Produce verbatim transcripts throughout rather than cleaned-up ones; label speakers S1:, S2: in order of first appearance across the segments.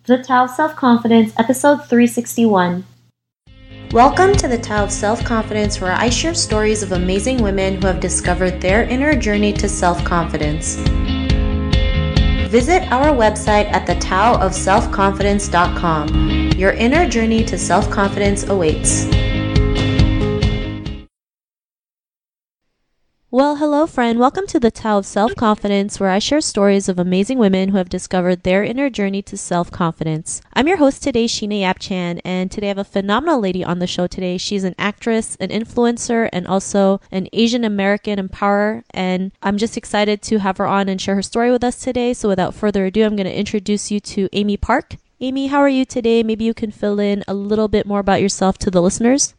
S1: The Tao of Self-Confidence, episode three sixty-one.
S2: Welcome to the Tao of Self-Confidence, where I share stories of amazing women who have discovered their inner journey to self-confidence. Visit our website at the tao of self confidence dot com. Your inner journey to self-confidence awaits.
S3: Well, hello friend. Welcome to the Tao of Self-Confidence, where I share stories of amazing women who have discovered their inner journey to self-confidence. I'm your host today, Sheena Yap-Chan, and today I have a phenomenal lady on the show today. She's an actress, an influencer, and also an Asian American empowerer, and I'm just excited to have her on and share her story with us today. So without further ado, I'm going to introduce you to Amy Park. Amy, how are you today? Maybe you can fill in a little bit more about yourself to the listeners.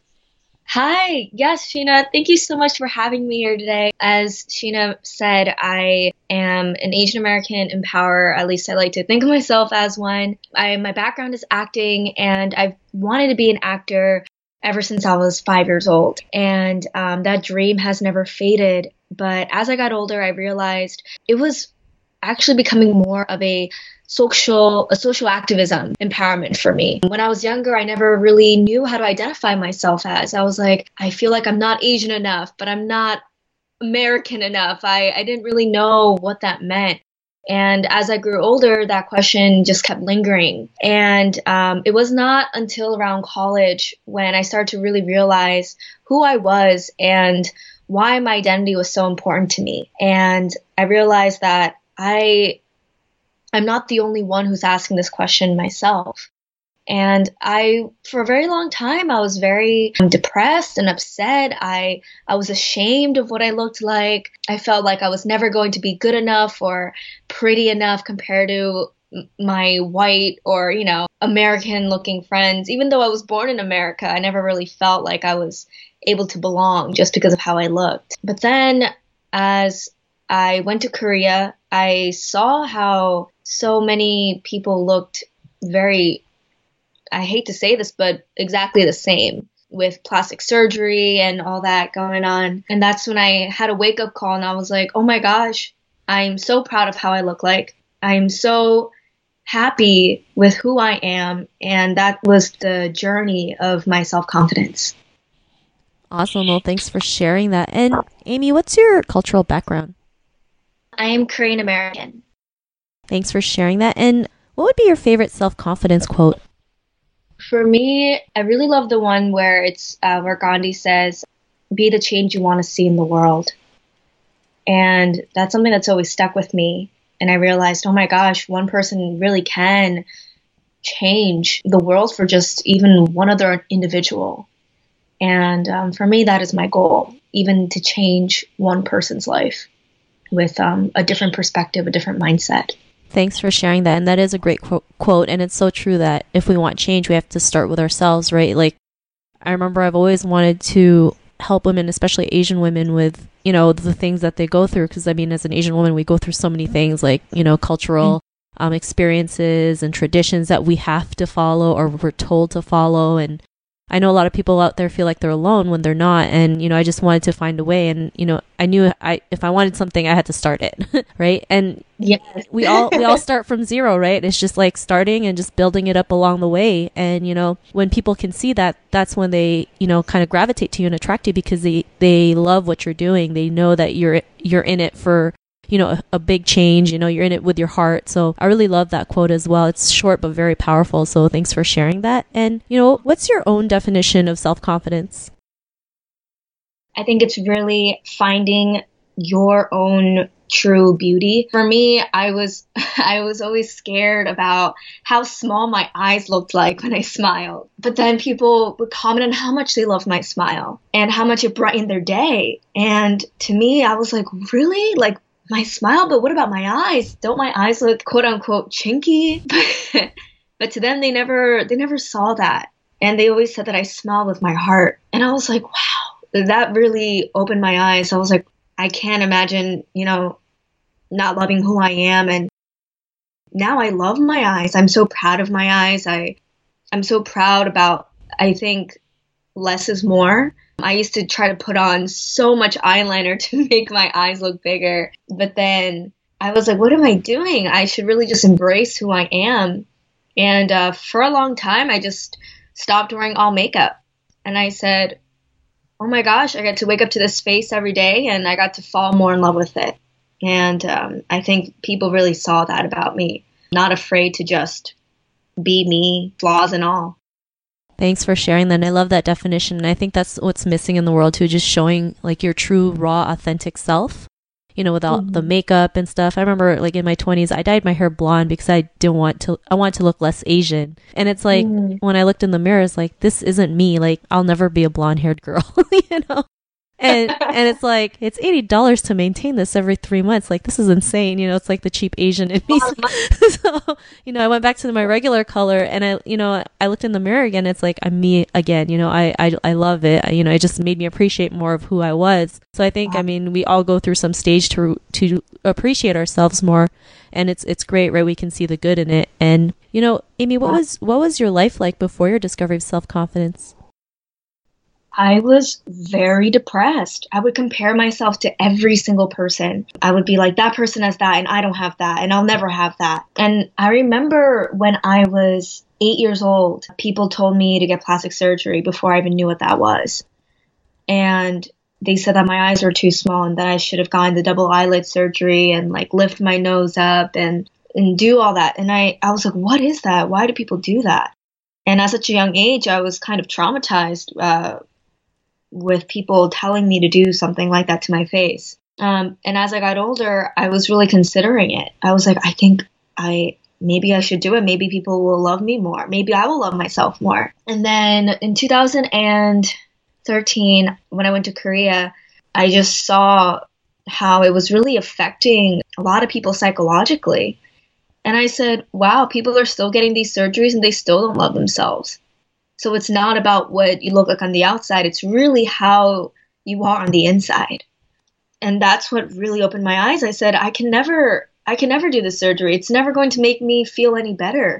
S4: Hi. Yes, Sheena. Thank you so much for having me here today. As Sheena said, I am an Asian American empowerer. At least I like to think of myself as one. I, my background is acting, and I've wanted to be an actor ever since I was five years old. And um, that dream has never faded. But as I got older, I realized it was actually becoming more of a social, a social activism empowerment for me. When I was younger, I never really knew how to identify myself as. I was like, I feel like I'm not Asian enough, but I'm not American enough. I, I didn't really know what that meant. And as I grew older, that question just kept lingering. And um, it was not until around college when I started to really realize who I was and why my identity was so important to me. And I realized that I I'm not the only one who's asking this question myself. And I, for a very long time, I was very depressed and upset. I, I was ashamed of what I looked like. I felt like I was never going to be good enough or pretty enough compared to my white or, you know, American looking friends. Even though I was born in America, I never really felt like I was able to belong just because of how I looked. But then as I went to Korea, I saw how so many people looked very, I hate to say this, but exactly the same, with plastic surgery and all that going on. And that's when I had a wake-up call, and I was like, oh my gosh, I'm so proud of how I look like. I'm so happy with who I am. And that was the journey of my self-confidence.
S3: Awesome. Well, thanks for sharing that. And Amy, what's your cultural background?
S4: I am Korean American.
S3: Thanks for sharing that. And what would be your favorite self-confidence quote?
S4: For me, I really love the one where it's uh, where Gandhi says, "Be the change you want to see in the world." And that's something that's always stuck with me. And I realized, oh my gosh, one person really can change the world for just even one other individual. And um, for me, that is my goal, even to change one person's life with um, a different perspective, a different mindset.
S3: Thanks for sharing that. And that is a great qu- quote. And it's so true that if we want change, we have to start with ourselves, right? Like, I remember I've always wanted to help women, especially Asian women, with, you know, the things that they go through. Because, I mean, as an Asian woman, we go through so many things like, you know, cultural um, experiences and traditions that we have to follow or we're told to follow. And I know a lot of people out there feel like they're alone when they're not. And, you know, I just wanted to find a way. And, you know, I knew I if I wanted something, I had to start it. Right. And
S4: yes.
S3: we all we all start from zero. Right. It's just like starting and just building it up along the way. And, you know, when people can see that, that's when they, you know, kind of gravitate to you and attract you because they, they love what you're doing. They know that you're you're in it for, you know, a, a big change, you know, you're in it with your heart. So I really love that quote as well. It's short, but very powerful. So thanks for sharing that. And, you know, what's your own definition of self-confidence?
S4: I think it's really finding your own true beauty. For me, I was, I was always scared about how small my eyes looked like when I smiled. But then people would comment on how much they loved my smile and how much it brightened their day. And to me, I was like, really? Like, my smile, but what about my eyes? Don't my eyes look quote unquote chinky? But to them, they never, they never saw that. And they always said that I smiled with my heart. And I was like, wow, that really opened my eyes. I was like, I can't imagine, you know, not loving who I am. And now I love my eyes. I'm so proud of my eyes. I, I'm so proud about, I think, less is more. I used to try to put on so much eyeliner to make my eyes look bigger. But then I was like, what am I doing? I should really just embrace who I am And uh, for a long time, I just stopped wearing all makeup. And I said, oh my gosh, I get to wake up to this face every day, and I got to fall more in love with it. And um, I think people really saw that about me. Not afraid to just be me, flaws and all.
S3: Thanks for sharing that. And I love that definition. And I think that's what's missing in the world too, just showing like your true, raw, authentic self, you know, without mm-hmm. the makeup and stuff. I remember like in my twenties, I dyed my hair blonde because I didn't want to, I wanted to look less Asian. And it's like, mm. when I looked in the mirror, it's like, this isn't me. Like, I'll never be a blonde haired girl, you know? and and it's like, it's eighty dollars to maintain this every three months. Like, this is insane. You know, it's like the cheap Asian in me. So, you know, I went back to my regular color, and I, you know, I looked in the mirror again. It's like, I'm me again. You know, I, I, I love it. You know, it just made me appreciate more of who I was. So I think, I mean, we all go through some stage to, to appreciate ourselves more. And it's, it's great, right? We can see the good in it. And, you know, Amy, what was, what was your life like before your discovery of self-confidence?
S4: I was very depressed. I would compare myself to every single person. I would be like, that person has that and I don't have that and I'll never have that. And I remember when I was eight years old, people told me to get plastic surgery before I even knew what that was. And they said that my eyes were too small and that I should have gotten the double eyelid surgery and like lift my nose up and, and do all that. And I, I was like, what is that? Why do people do that? And at such a young age, I was kind of traumatized uh, with people telling me to do something like that to my face. Um, and as I got older, I was really considering it. I was like, I think I maybe I should do it. Maybe people will love me more. Maybe I will love myself more. And then in two thousand thirteen, when I went to Korea, I just saw how it was really affecting a lot of people psychologically. And I said, wow, people are still getting these surgeries and they still don't love themselves. So it's not about what you look like on the outside. It's really how you are on the inside. And that's what really opened my eyes. I said, I can never, I can never do this surgery. It's never going to make me feel any better.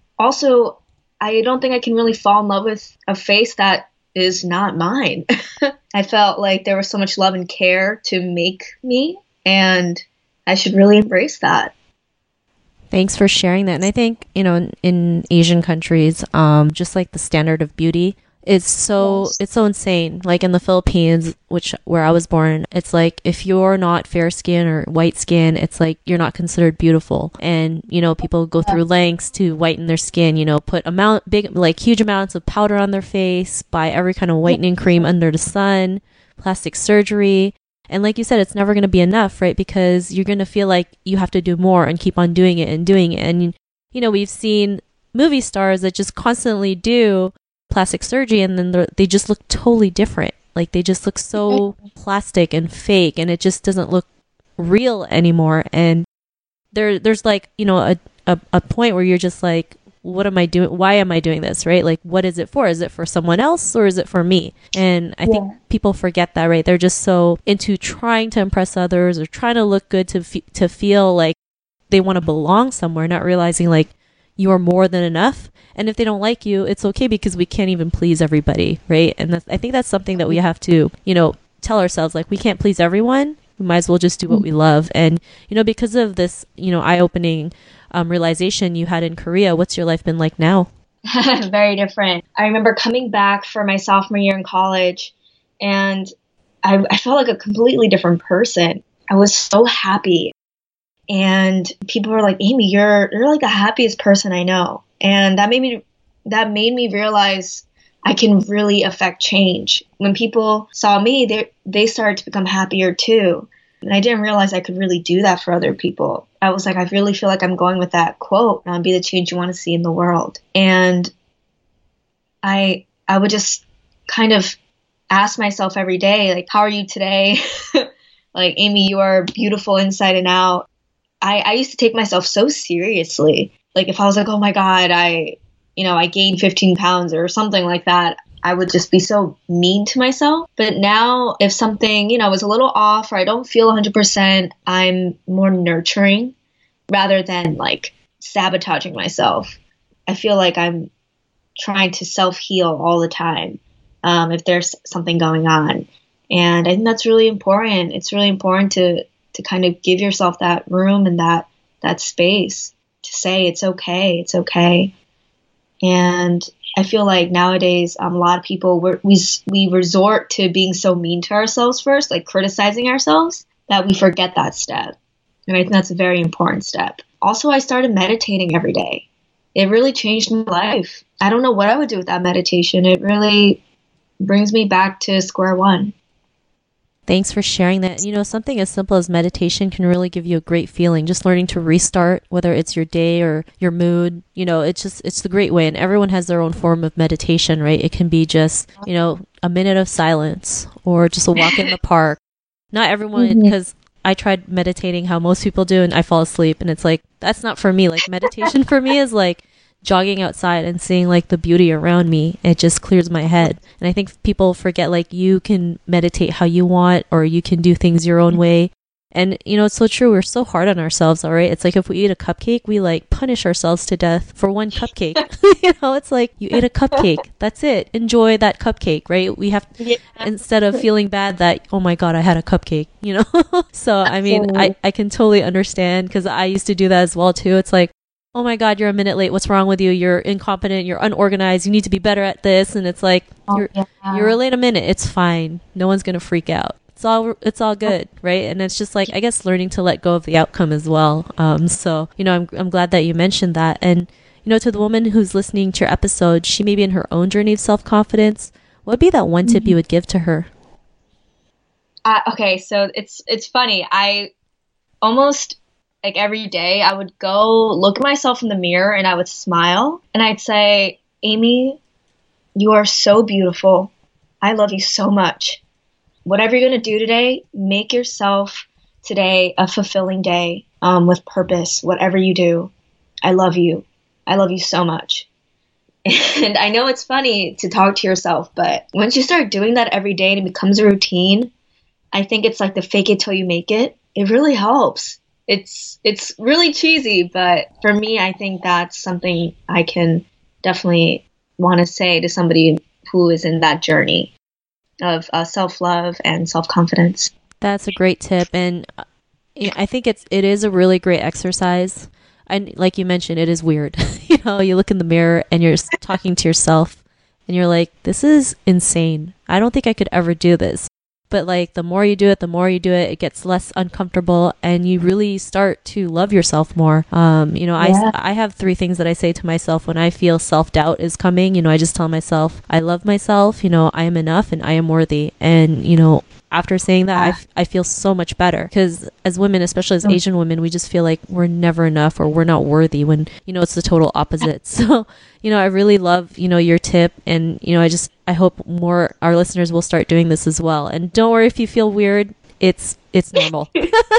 S4: Also, I don't think I can really fall in love with a face that is not mine. I felt like there was so much love and care to make me, and I should really embrace that.
S3: Thanks for sharing that. And I think, you know, in, in Asian countries, um, just like the standard of beauty is so, yes. it's so insane. Like in the Philippines, which where I was born, it's like if you're not fair skin or white skin, it's like you're not considered beautiful. And, you know, people go through lengths to whiten their skin, you know, put amount, big, like huge amounts of powder on their face, buy every kind of whitening cream under the sun, plastic surgery. And like you said, it's never going to be enough, right? Because you're going to feel like you have to do more and keep on doing it and doing it. And, you know, we've seen movie stars that just constantly do plastic surgery and then they just look totally different. Like they just look so plastic and fake and it just doesn't look real anymore. And there, there's like, you know, a, a, a point where you're just like, what am I doing? Why am I doing this? Right? Like, what is it for? Is it for someone else or is it for me? And I yeah. think people forget that, right? They're just so into trying to impress others or trying to look good to f- to feel like they want to belong somewhere, not realizing like you are more than enough. And if they don't like you, it's okay because we can't even please everybody, right? And that's, I think that's something that we have to, you know, tell ourselves, like, we can't please everyone. We might as well just do what we love. And, you know, because of this, you know, eye-opening um, realization you had in Korea, what's your life been like now?
S4: Very different. I remember coming back for my sophomore year in college, and I, I felt like a completely different person. I was so happy. And people were like, Amy, you're you're like the happiest person I know. And that made me that made me realize I can really affect change. When people saw me, they they started to become happier too. And I didn't realize I could really do that for other people. I was like, I really feel like I'm going with that quote, um, be the change you want to see in the world. And I I would just kind of ask myself every day, like, how are you today? Like, Amy, you are beautiful inside and out. I, I used to take myself so seriously. Like if I was like, oh my God, I, you know, I gained fifteen pounds or something like that, I would just be so mean to myself. But now if something, you know, is a little off or I don't feel one hundred percent, I'm more nurturing rather than like sabotaging myself. I feel like I'm trying to self-heal all the time um, if there's something going on. And I think that's really important. It's really important to to kind of give yourself that room and that that space to say it's okay, it's okay. And I feel like nowadays, um, a lot of people, we're, we we resort to being so mean to ourselves first, like criticizing ourselves, that we forget that step. And I think that's a very important step. Also, I started meditating every day. It really changed my life. I don't know what I would do without meditation. It really brings me back to square one.
S3: Thanks for sharing that. You know, something as simple as meditation can really give you a great feeling. Just learning to restart, whether it's your day or your mood, you know, it's just, it's the great way. And everyone has their own form of meditation, right? It can be just, you know, a minute of silence or just a walk in the park. Not everyone, because mm-hmm. I tried meditating how most people do and I fall asleep. And it's like, that's not for me. Like meditation for me is like jogging outside and seeing like the beauty around me. It just clears my head. And I think people forget like you can meditate how you want, or you can do things your own way. And you know, it's so true. We're so hard on ourselves, all right? It's like if we eat a cupcake, we like punish ourselves to death for one cupcake. You know, it's like you ate a cupcake. That's it. Enjoy that cupcake, right? We have, yeah. Instead of feeling bad that, oh my God, I had a cupcake, you know? So, I mean, I, I can totally understand, because I used to do that as well too. It's like, oh my God, you're a minute late. What's wrong with you? You're incompetent. You're unorganized. You need to be better at this. And it's like, oh, you're, yeah. you're late a minute. It's fine. No one's going to freak out. It's all, it's all good. Right. And it's just like, I guess, learning to let go of the outcome as well. Um, so, you know, I'm, I'm glad that you mentioned that. And, you know, to the woman who's listening to your episode, she may be in her own journey of self-confidence. What would be that one tip mm-hmm. you would give to her?
S4: Uh, okay. So it's, it's funny. I almost, like every day I would go look at myself in the mirror and I would smile and I'd say, Amy, you are so beautiful. I love you so much. Whatever you're going to do today, make yourself today a fulfilling day um, with purpose, whatever you do. I love you. I love you so much. And I know it's funny to talk to yourself, but once you start doing that every day and it becomes a routine, I think it's like the fake it till you make it. It really helps. It's it's really cheesy, but for me, I think that's something I can definitely want to say to somebody who is in that journey of uh, self-love and self-confidence.
S3: That's a great tip, and I think it's it is a really great exercise. And like you mentioned, it is weird. You know, you look in the mirror and you're talking to yourself, and you're like, "This is insane. I don't think I could ever do this." But like the more you do it, the more you do it, it gets less uncomfortable and you really start to love yourself more. Um, you know, yeah. I, I have three things that I say to myself when I feel self-doubt is coming. You know, I just tell myself, I love myself, you know, I am enough and I am worthy. And, you know, after saying that, I, f- I feel so much better, because as women, especially as Asian women, we just feel like we're never enough or we're not worthy, when, you know, it's the total opposite. So, you know, I really love, you know, your tip, and, you know, I just, I hope more our listeners will start doing this as well. And don't worry if you feel weird. It's, it's normal.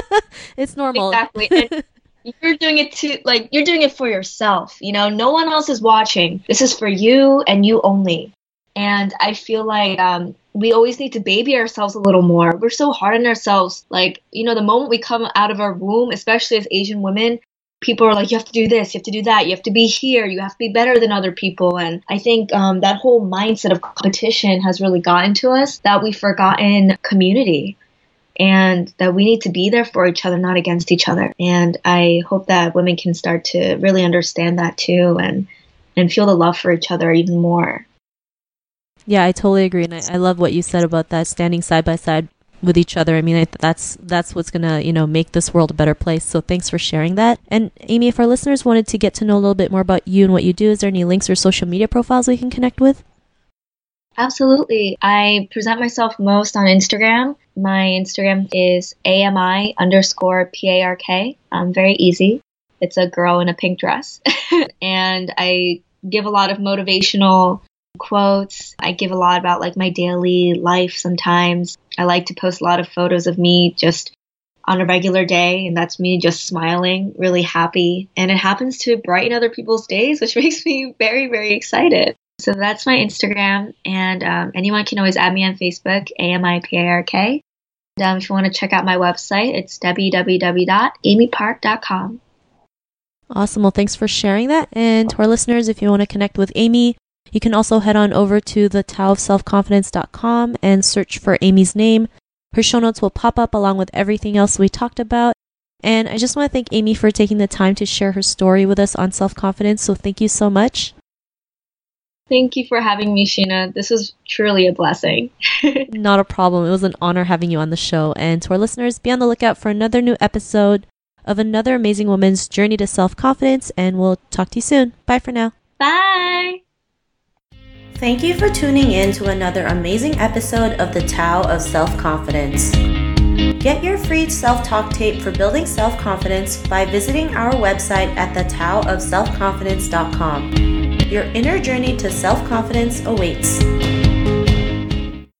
S3: It's normal.
S4: Exactly. And you're doing it to, like, you're doing it for yourself. You know, no one else is watching. This is for you and you only. And I feel like, um, we always need to baby ourselves a little more. We're so hard on ourselves. Like, you know, the moment we come out of our womb, especially as Asian women, people are like, you have to do this, you have to do that, you have to be here, you have to be better than other people. And I think um, that whole mindset of competition has really gotten to us, that we've forgotten community, and that we need to be there for each other, not against each other. And I hope that women can start to really understand that too, and, and feel the love for each other even more.
S3: Yeah, I totally agree. And I, I love what you said about that, standing side by side with each other. I mean, I, that's that's what's going to, you know, make this world a better place. So thanks for sharing that. And Amy, if our listeners wanted to get to know a little bit more about you and what you do, is there any links or social media profiles we can connect with?
S4: Absolutely. I present myself most on Instagram. My Instagram is AMI underscore P-A-R-K. Um, very easy. It's a girl in a pink dress. And I give a lot of motivational quotes. I give a lot about like my daily life sometimes. I like to post a lot of photos of me just on a regular day, and that's me just smiling, really happy. And it happens to brighten other people's days, which makes me very, very excited. So that's my Instagram, and um, anyone can always add me on Facebook, A M I P A R K. And, um, if you want to check out my website, it's w w w dot amy park dot com.
S3: Awesome. Well, thanks for sharing that. And to our listeners, if you want to connect with Amy, you can also head on over to the tao of self confidence dot com and search for Amy's name. Her show notes will pop up along with everything else we talked about. And I just want to thank Amy for taking the time to share her story with us on self-confidence. So thank you so much.
S4: Thank you for having me, Sheena. This was truly a blessing.
S3: Not a problem. It was an honor having you on the show. And to our listeners, be on the lookout for another new episode of another amazing woman's journey to self-confidence. And we'll talk to you soon. Bye for now.
S4: Bye.
S2: Thank you for tuning in to another amazing episode of the Tao of Self-Confidence. Get your free self-talk tape for building self-confidence by visiting our website at the tao of self confidence dot com. Your inner journey to self-confidence awaits.